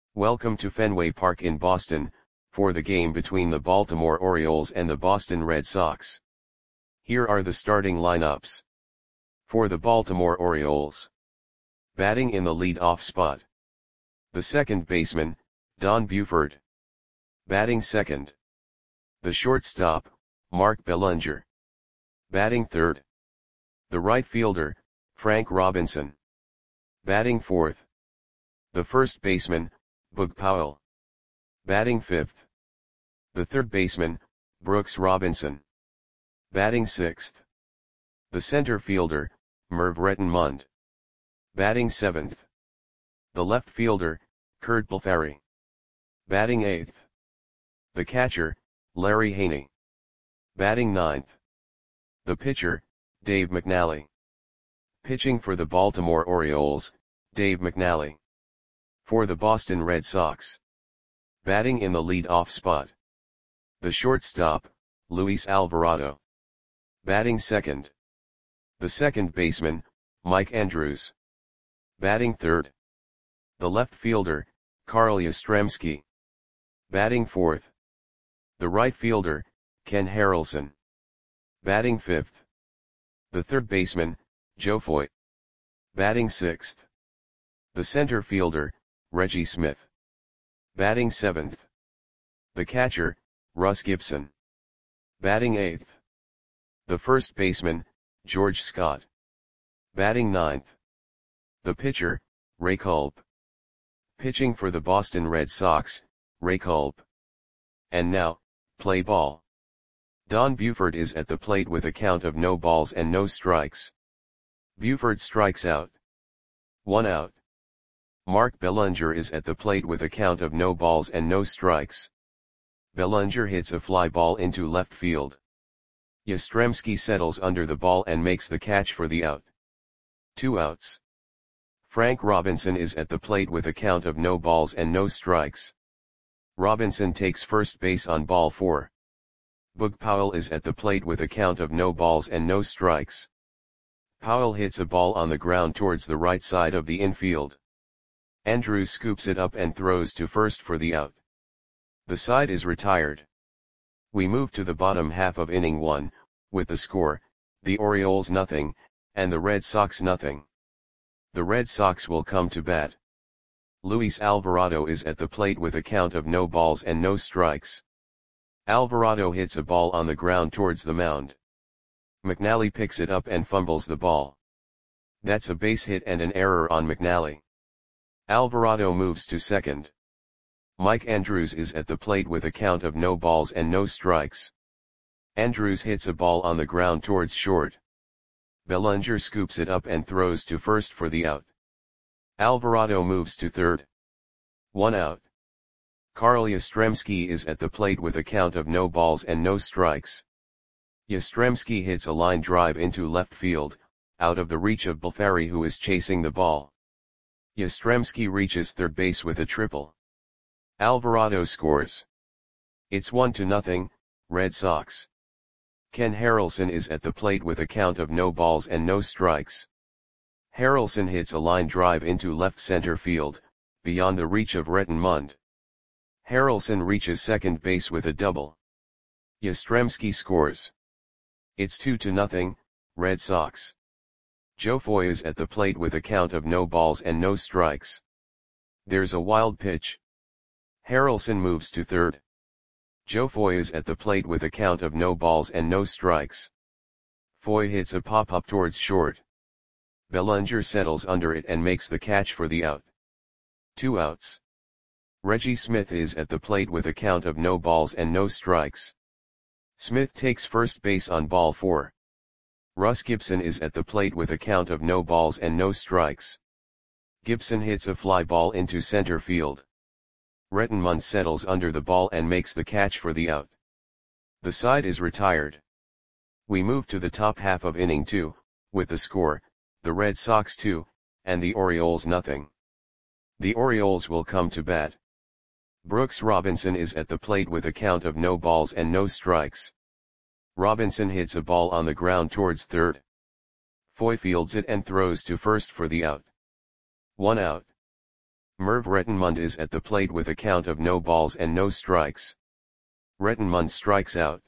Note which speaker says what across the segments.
Speaker 1: Welcome to Fenway Park in Boston, for the game between the Baltimore Orioles and the Boston Red Sox. Here are the starting lineups. For the Baltimore Orioles. Batting in the lead-off spot. The second baseman, Don Buford. Batting second. The shortstop, Mark Belanger. Batting third. The right fielder, Frank Robinson. Batting fourth. The first baseman, Boog Powell. Batting fifth. The third baseman, Brooks Robinson. Batting sixth. The center fielder, Merv Rettenmund. Batting seventh. The left fielder, Curt Blefary. Batting eighth. The catcher, Larry Haney. Batting ninth. The pitcher, Dave McNally. Pitching for the Baltimore Orioles, Dave McNally. For the Boston Red Sox. Batting in the lead-off spot. The shortstop, Luis Alvarado. Batting second. The second baseman, Mike Andrews. Batting third. The left fielder, Carl Yastrzemski. Batting fourth. The right fielder, Ken Harrelson. Batting fifth. The third baseman, Joe Foy. Batting sixth. The center fielder, Reggie Smith. Batting seventh. The catcher, Russ Gibson. Batting eighth. The first baseman, George Scott. Batting ninth. The pitcher, Ray Culp. Pitching for the Boston Red Sox, Ray Culp. And now, play ball. Don Buford is at the plate with a count of no balls and no strikes. Buford strikes out. 1 out. Mark Belanger is at the plate with a count of no balls and no strikes. Belanger hits a fly ball into left field. Yastrzemski settles under the ball and makes the catch for the out. 2 outs. Frank Robinson is at the plate with a count of no balls and no strikes. Robinson takes first base on ball 4. Boog Powell is at the plate with a count of no balls and no strikes. Powell hits a ball on the ground towards the right side of the infield. Andrews scoops it up and throws to first for the out. The side is retired. We move to the bottom half of inning 1, with the score, the Orioles nothing, and the Red Sox nothing. The Red Sox will come to bat. Luis Alvarado is at the plate with a count of no balls and no strikes. Alvarado hits a ball on the ground towards the mound. McNally picks it up and fumbles the ball. That's a base hit and an error on McNally. Alvarado moves to second. Mike Andrews is at the plate with a count of no balls and no strikes. Andrews hits a ball on the ground towards short. Belanger scoops it up and throws to first for the out. Alvarado moves to third. 1 out. Carl Yastrzemski is at the plate with a count of no balls and no strikes. Yastrzemski hits a line drive into left field, out of the reach of Blefary, who is chasing the ball. Yastrzemski reaches third base with a triple. Alvarado scores. It's 1-0, Red Sox. Ken Harrelson is at the plate with a count of no balls and no strikes. Harrelson hits a line drive into left center field, beyond the reach of Rettenmund. Harrelson reaches second base with a double. Yastrzemski scores. It's 2-0, Red Sox. Joe Foy is at the plate with a count of no balls and no strikes. There's a wild pitch. Harrelson moves to third. Joe Foy is at the plate with a count of no balls and no strikes. Foy hits a pop-up towards short. Belanger settles under it and makes the catch for the out. 2 outs. Reggie Smith is at the plate with a count of no balls and no strikes. Smith takes first base on ball 4. Russ Gibson is at the plate with a count of no balls and no strikes. Gibson hits a fly ball into center field. Rettenmund settles under the ball and makes the catch for the out. The side is retired. We move to the top half of inning 2, with the score, the Red Sox 2, and the Orioles nothing. The Orioles will come to bat. Brooks Robinson is at the plate with a count of no balls and no strikes. Robinson hits a ball on the ground towards third. Foy fields it and throws to first for the out. 1 out. Merv Rettenmund is at the plate with a count of no balls and no strikes. Rettenmund strikes out.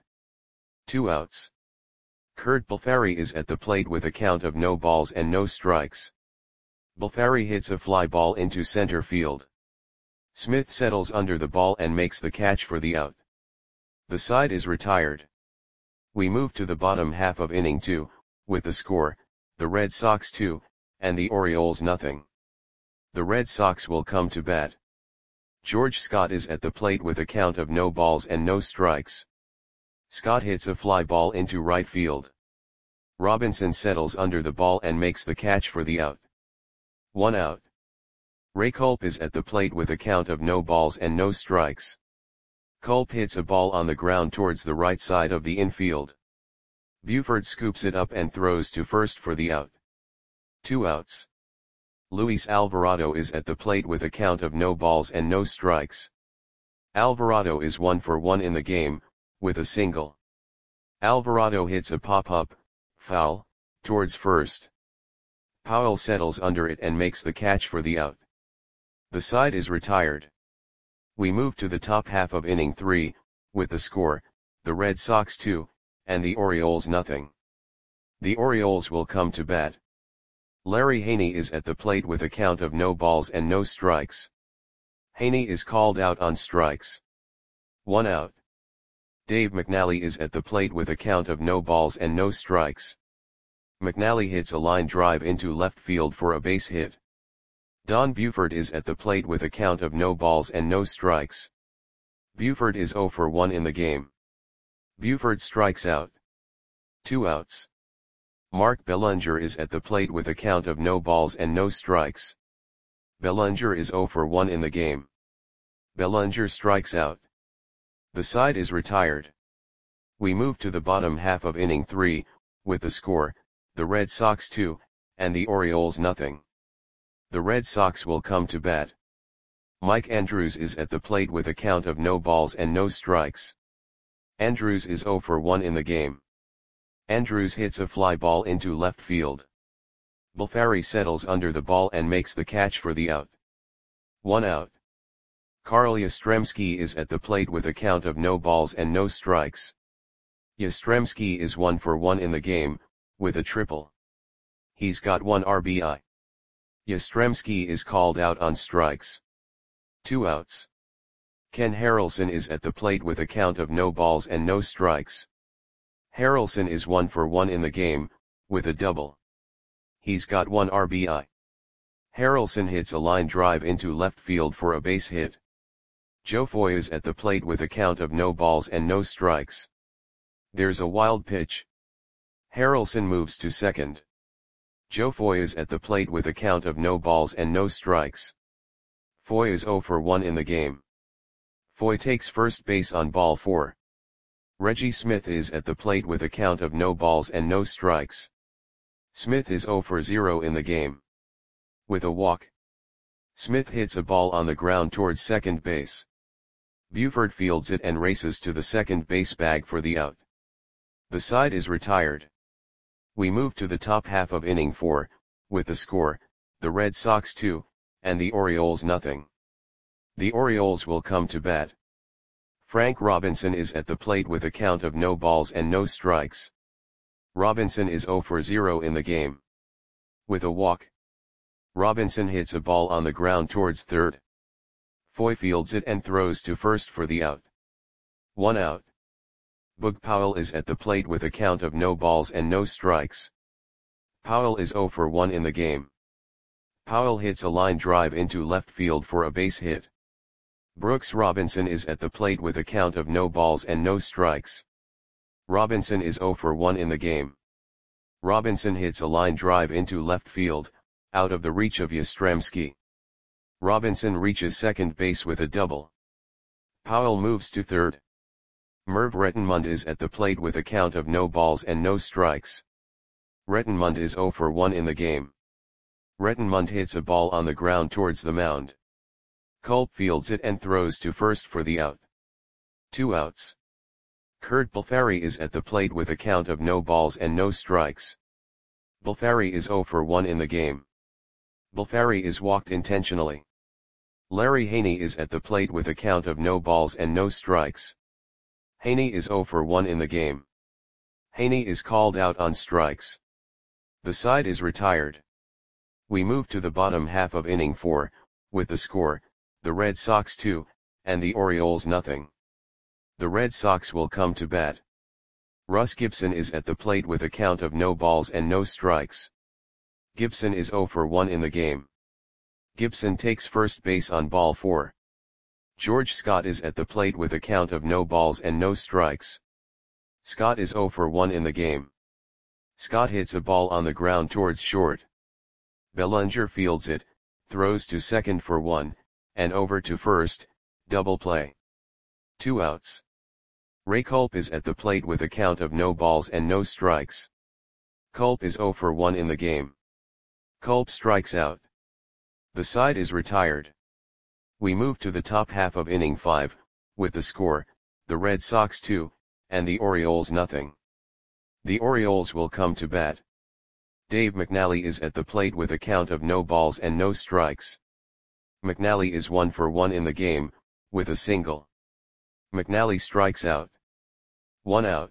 Speaker 1: 2 outs. Kurt Balfari is at the plate with a count of no balls and no strikes. Balfari hits a fly ball into center field. Smith settles under the ball and makes the catch for the out. The side is retired. We move to the bottom half of inning 2, with the score, the Red Sox 2, and the Orioles nothing. The Red Sox will come to bat. George Scott is at the plate with a count of no balls and no strikes. Scott hits a fly ball into right field. Robinson settles under the ball and makes the catch for the out. 1 out. Ray Culp is at the plate with a count of no balls and no strikes. Culp hits a ball on the ground towards the right side of the infield. Buford scoops it up and throws to first for the out. 2 outs. Luis Alvarado is at the plate with a count of no balls and no strikes. Alvarado is 1 for 1 in the game, with a single. Alvarado hits a pop-up, foul, towards first. Powell settles under it and makes the catch for the out. The side is retired. We move to the top half of inning 3, with the score, the Red Sox 2, and the Orioles nothing. The Orioles will come to bat. Larry Haney is at the plate with a count of no balls and no strikes. Haney is called out on strikes. 1 out. Dave McNally is at the plate with a count of no balls and no strikes. McNally hits a line drive into left field for a base hit. Don Buford is at the plate with a count of no balls and no strikes. Buford is 0 for 1 in the game. Buford strikes out. 2 outs. Mark Bellinger is at the plate with a count of no balls and no strikes. Bellinger is 0 for 1 in the game. Bellinger strikes out. The side is retired. We move to the bottom half of inning 3, with the score, the Red Sox 2, and the Orioles nothing. The Red Sox will come to bat. Mike Andrews is at the plate with a count of no balls and no strikes. Andrews is 0 for 1 in the game. Andrews hits a fly ball into left field. Balfari settles under the ball and makes the catch for the out. 1 out. Carl Yastrzemski is at the plate with a count of no balls and no strikes. Yastrzemski is 1 for 1 in the game, with a triple. He's got 1 RBI. Yastrzemski is called out on strikes. 2 outs. Ken Harrelson is at the plate with a count of no balls and no strikes. Harrelson is 1 for 1 in the game, with a double. He's got 1 RBI. Harrelson hits a line drive into left field for a base hit. Joe Foy is at the plate with a count of no balls and no strikes. There's a wild pitch. Harrelson moves to second. Joe Foy is at the plate with a count of no balls and no strikes. Foy is 0 for 1 in the game. Foy takes first base on ball 4. Reggie Smith is at the plate with a count of no balls and no strikes. Smith is 0 for 0 in the game. With a walk. Smith hits a ball on the ground towards second base. Buford fields it and races to the second base bag for the out. The side is retired. We move to the top half of inning 4, with the score, the Red Sox 2, and the Orioles nothing. The Orioles will come to bat. Frank Robinson is at the plate with a count of no balls and no strikes. Robinson is 0 for 0 in the game. With a walk. Robinson hits a ball on the ground towards third. Foy fields it and throws to first for the out. 1 out. Boog Powell is at the plate with a count of no balls and no strikes. Powell is 0 for 1 in the game. Powell hits a line drive into left field for a base hit. Brooks Robinson is at the plate with a count of no balls and no strikes. Robinson is 0 for 1 in the game. Robinson hits a line drive into left field, out of the reach of Yastrzemski. Robinson reaches second base with a double. Powell moves to third. Merv Rettenmund is at the plate with a count of no balls and no strikes. Rettenmund is 0 for 1 in the game. Rettenmund hits a ball on the ground towards the mound. Culp fields it and throws to first for the out. 2 outs. Kurt Balfari is at the plate with a count of no balls and no strikes. Balfari is 0 for 1 in the game. Balfari is walked intentionally. Larry Haney is at the plate with a count of no balls and no strikes. Haney is 0 for 1 in the game. Haney is called out on strikes. The side is retired. We move to the bottom half of inning 4, with the score, the Red Sox 2, and the Orioles nothing. The Red Sox will come to bat. Russ Gibson is at the plate with a count of no balls and no strikes. Gibson is 0 for 1 in the game. Gibson takes first base on ball 4. George Scott is at the plate with a count of no balls and no strikes. Scott is 0 for 1 in the game. Scott hits a ball on the ground towards short. Bellinger fields it, throws to second for 1, and over to first, double play. 2 outs. Ray Culp is at the plate with a count of no balls and no strikes. Culp is 0 for 1 in the game. Culp strikes out. The side is retired. We move to the top half of inning 5, with the score, the Red Sox 2, and the Orioles nothing. The Orioles will come to bat. Dave McNally is at the plate with a count of no balls and no strikes. McNally is 1 for 1 in the game, with a single. McNally strikes out. 1 out.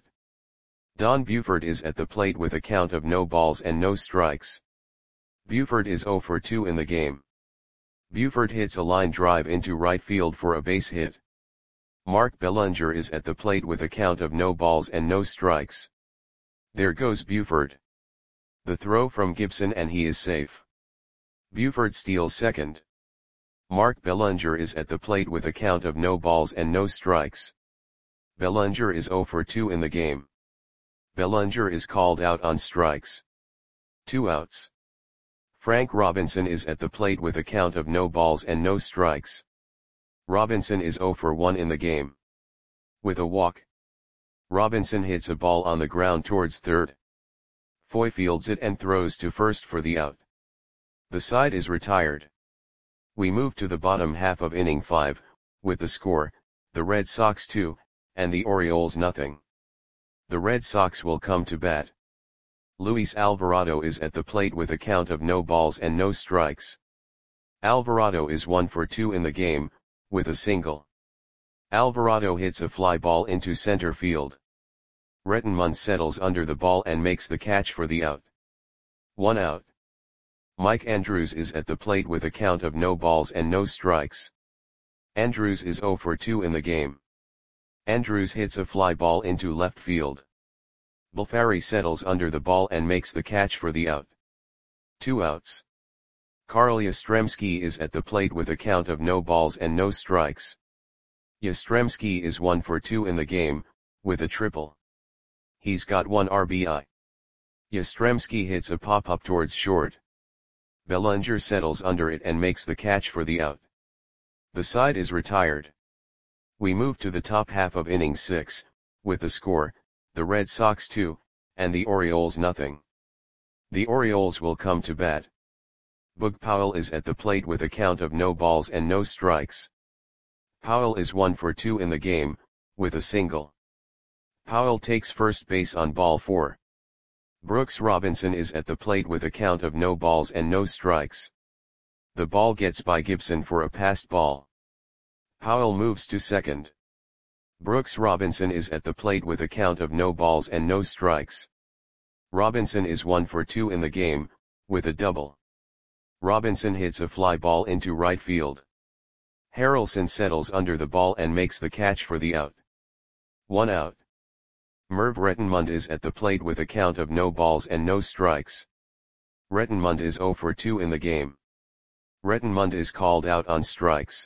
Speaker 1: Don Buford is at the plate with a count of no balls and no strikes. Buford is 0 for 2 in the game. Buford hits a line drive into right field for a base hit. Mark Bellinger is at the plate with a count of no balls and no strikes. There goes Buford. The throw from Gibson and he is safe. Buford steals second. Mark Bellinger is at the plate with a count of no balls and no strikes. Bellinger is 0 for 2 in the game. Bellinger is called out on strikes. 2 outs. Frank Robinson is at the plate with a count of no balls and no strikes. Robinson is 0 for 1 in the game. With a walk. Robinson hits a ball on the ground towards third. Foy fields it and throws to first for the out. The side is retired. We move to the bottom half of inning 5, with the score, the Red Sox 2, and the Orioles nothing. The Red Sox will come to bat. Luis Alvarado is at the plate with a count of no balls and no strikes. Alvarado is 1 for 2 in the game, with a single. Alvarado hits a fly ball into center field. Rettenmund settles under the ball and makes the catch for the out. 1 out. Mike Andrews is at the plate with a count of no balls and no strikes. Andrews is 0 for 2 in the game. Andrews hits a fly ball into left field. Bulfari settles under the ball and makes the catch for the out. 2 outs. Carl Yastrzemski is at the plate with a count of no balls and no strikes. Yastrzemski is 1 for 2 in the game, with a triple. He's got 1 RBI. Yastrzemski hits a pop-up towards short. Bellinger settles under it and makes the catch for the out. The side is retired. We move to the top half of inning 6, with the score, the Red Sox 2, and the Orioles nothing. The Orioles will come to bat. Boog Powell is at the plate with a count of no balls and no strikes. Powell is 1 for 2 in the game, with a single. Powell takes first base on ball 4. Brooks Robinson is at the plate with a count of no balls and no strikes. The ball gets by Gibson for a passed ball. Powell moves to second. Brooks Robinson is at the plate with a count of no balls and no strikes. Robinson is 1 for 2 in the game, with a double. Robinson hits a fly ball into right field. Harrelson settles under the ball and makes the catch for the out. 1 out. Merv Rettenmund is at the plate with a count of no balls and no strikes. Rettenmund is 0 for 2 in the game. Rettenmund is called out on strikes.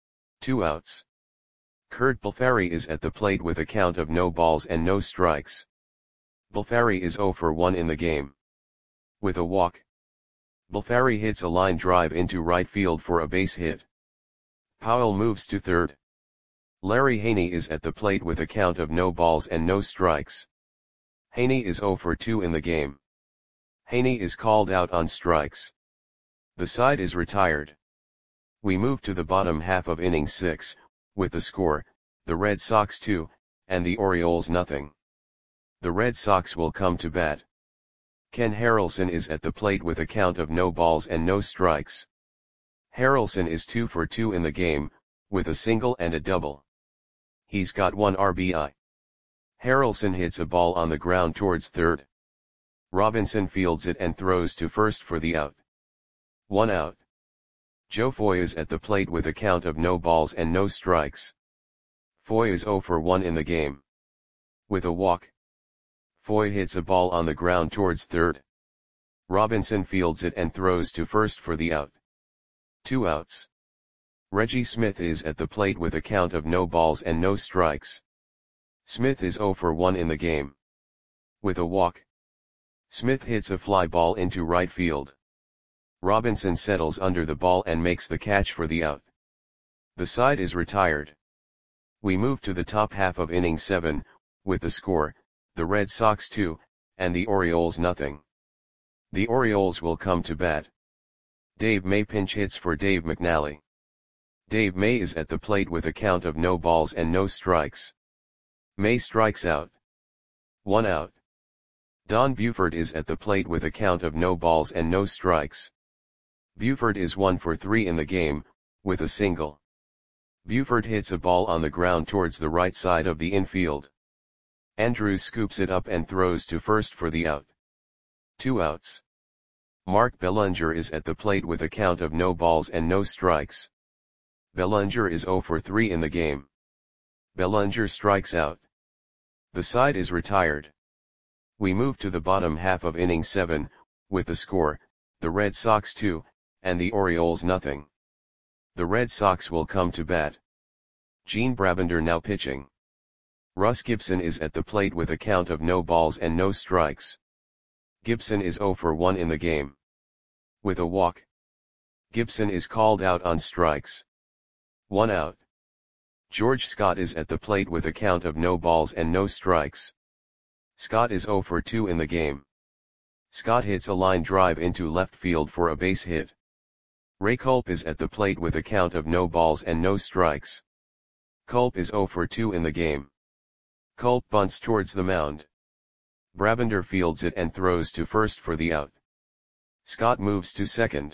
Speaker 1: 2 outs. Kurt Bulfari is at the plate with a count of no balls and no strikes. Bulfari is 0 for 1 in the game. With a walk. Bulfari hits a line drive into right field for a base hit. Powell moves to third. Larry Haney is at the plate with a count of no balls and no strikes. Haney is 0 for 2 in the game. Haney is called out on strikes. The side is retired. We move to the bottom half of inning 6, with the score, the Red Sox 2, and the Orioles nothing. The Red Sox will come to bat. Ken Harrelson is at the plate with a count of no balls and no strikes. Harrelson is 2 for 2 in the game, with a single and a double. He's got 1 RBI. Harrelson hits a ball on the ground towards third. Robinson fields it and throws to first for the out. 1 out. Joe Foy is at the plate with a count of no balls and no strikes. Foy is 0 for 1 in the game. With a walk. Foy hits a ball on the ground towards third. Robinson fields it and throws to first for the out. 2 outs. Reggie Smith is at the plate with a count of no balls and no strikes. Smith is 0 for 1 in the game. With a walk. Smith hits a fly ball into right field. Robinson settles under the ball and makes the catch for the out. The side is retired. We move to the top half of inning 7, with the score, the Red Sox 2, and the Orioles nothing. The Orioles will come to bat. Dave May pinch hits for Dave McNally. Dave May is at the plate with a count of no balls and no strikes. May strikes out. 1 out. Don Buford is at the plate with a count of no balls and no strikes. Buford is 1 for 3 in the game, with a single. Buford hits a ball on the ground towards the right side of the infield. Andrews scoops it up and throws to first for the out. 2 outs. Mark Bellinger is at the plate with a count of no balls and no strikes. Bellinger is 0 for 3 in the game. Bellinger strikes out. The side is retired. We move to the bottom half of inning 7, with the score, the Red Sox 2, and the Orioles nothing. The Red Sox will come to bat. Gene Brabender now pitching. Russ Gibson is at the plate with a count of no balls and no strikes. Gibson is 0 for 1 in the game. With a walk. Gibson is called out on strikes. 1 out. George Scott is at the plate with a count of no balls and no strikes. Scott is 0 for 2 in the game. Scott hits a line drive into left field for a base hit. Ray Culp is at the plate with a count of no balls and no strikes. Culp is 0 for 2 in the game. Culp bunts towards the mound. Brabender fields it and throws to first for the out. Scott moves to second.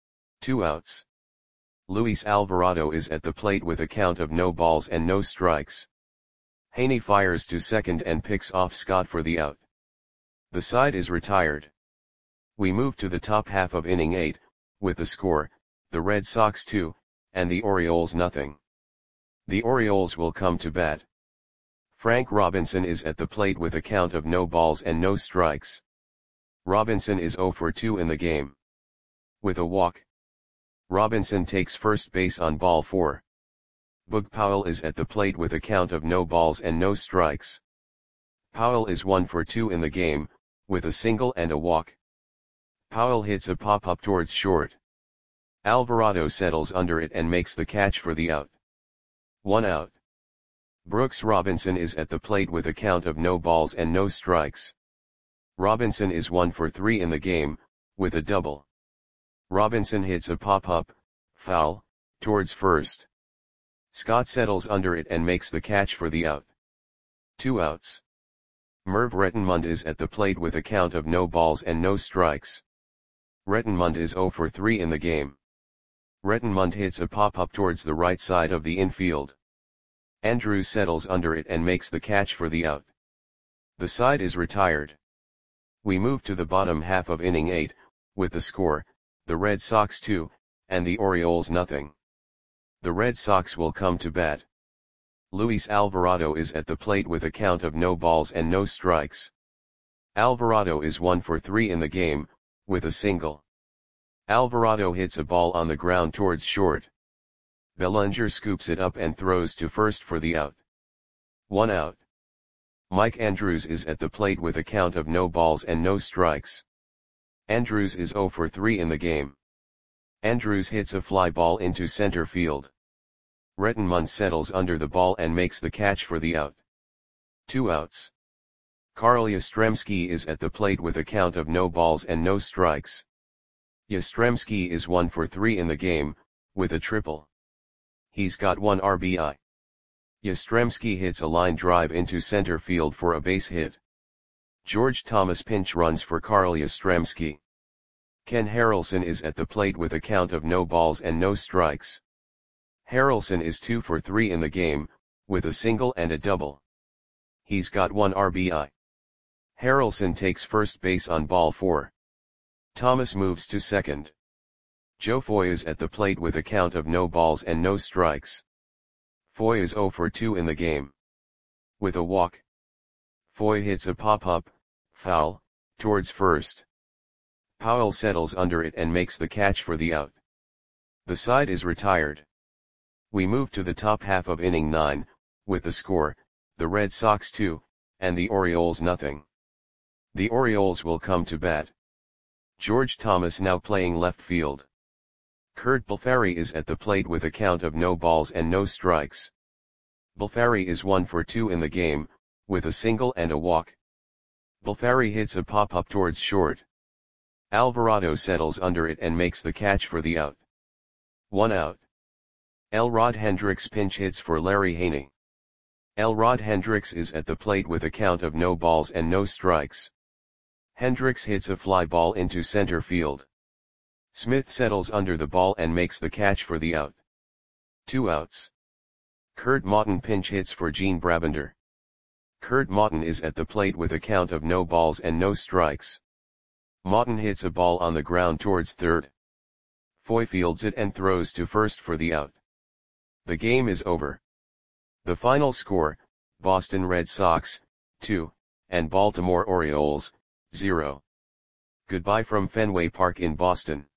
Speaker 1: 2 outs. Luis Alvarado is at the plate with a count of no balls and no strikes. Haney fires to second and picks off Scott for the out. The side is retired. We move to the top half of inning 8, with the score, the Red Sox 2, and the Orioles nothing. The Orioles will come to bat. Frank Robinson is at the plate with a count of no balls and no strikes. Robinson is 0 for 2 in the game. With a walk. Robinson takes first base on ball 4. Boog Powell is at the plate with a count of no balls and no strikes. Powell is 1 for 2 in the game, with a single and a walk. Powell hits a pop-up towards short. Alvarado settles under it and makes the catch for the out. 1 out. Brooks Robinson is at the plate with a count of no balls and no strikes. Robinson is 1 for 3 in the game, with a double. Robinson hits a pop-up, foul, towards first. Scott settles under it and makes the catch for the out. 2 outs. Merv Rettenmund is at the plate with a count of no balls and no strikes. Rettenmund is 0 for 3 in the game. Rettenmund hits a pop-up towards the right side of the infield. Andrews settles under it and makes the catch for the out. The side is retired. We move to the bottom half of inning 8, with the score, the Red Sox 2, and the Orioles nothing. The Red Sox will come to bat. Luis Alvarado is at the plate with a count of no balls and no strikes. Alvarado is 1 for 3 in the game, with a single. Alvarado hits a ball on the ground towards short. Bellinger scoops it up and throws to first for the out. 1 out. Mike Andrews is at the plate with a count of no balls and no strikes. Andrews is 0 for 3 in the game. Andrews hits a fly ball into center field. Rettenmund settles under the ball and makes the catch for the out. 2 outs. Carl Yastrzemski is at the plate with a count of no balls and no strikes. Yastrzemski is 1 for 3 in the game, with a triple. He's got 1 RBI. Yastrzemski hits a line drive into center field for a base hit. George Thomas pinch runs for Carl Yastrzemski. Ken Harrelson is at the plate with a count of no balls and no strikes. Harrelson is 2 for 3 in the game, with a single and a double. He's got 1 RBI. Harrelson takes first base on ball 4. Thomas moves to second. Joe Foy is at the plate with a count of no balls and no strikes. Foy is 0 for 2 in the game. With a walk, Foy hits a pop-up, foul, towards first. Powell settles under it and makes the catch for the out. The side is retired. We move to the top half of inning 9, with the score, the Red Sox 2, and the Orioles nothing. The Orioles will come to bat. George Thomas now playing left field. Curt Balfari is at the plate with a count of no balls and no strikes. Balfari is 1 for 2 in the game, with a single and a walk. Balfari hits a pop-up towards short. Alvarado settles under it and makes the catch for the out. 1 out. Elrod Hendricks pinch hits for Larry Haney. Elrod Hendricks is at the plate with a count of no balls and no strikes. Hendricks hits a fly ball into center field. Smith settles under the ball and makes the catch for the out. 2 outs. Kurt Maughton pinch hits for Gene Brabender. Kurt Maughton is at the plate with a count of no balls and no strikes. Maughton hits a ball on the ground towards third. Foy fields it and throws to first for the out. The game is over. The final score, Boston Red Sox, 2, and Baltimore Orioles, 0. Goodbye from Fenway Park in Boston.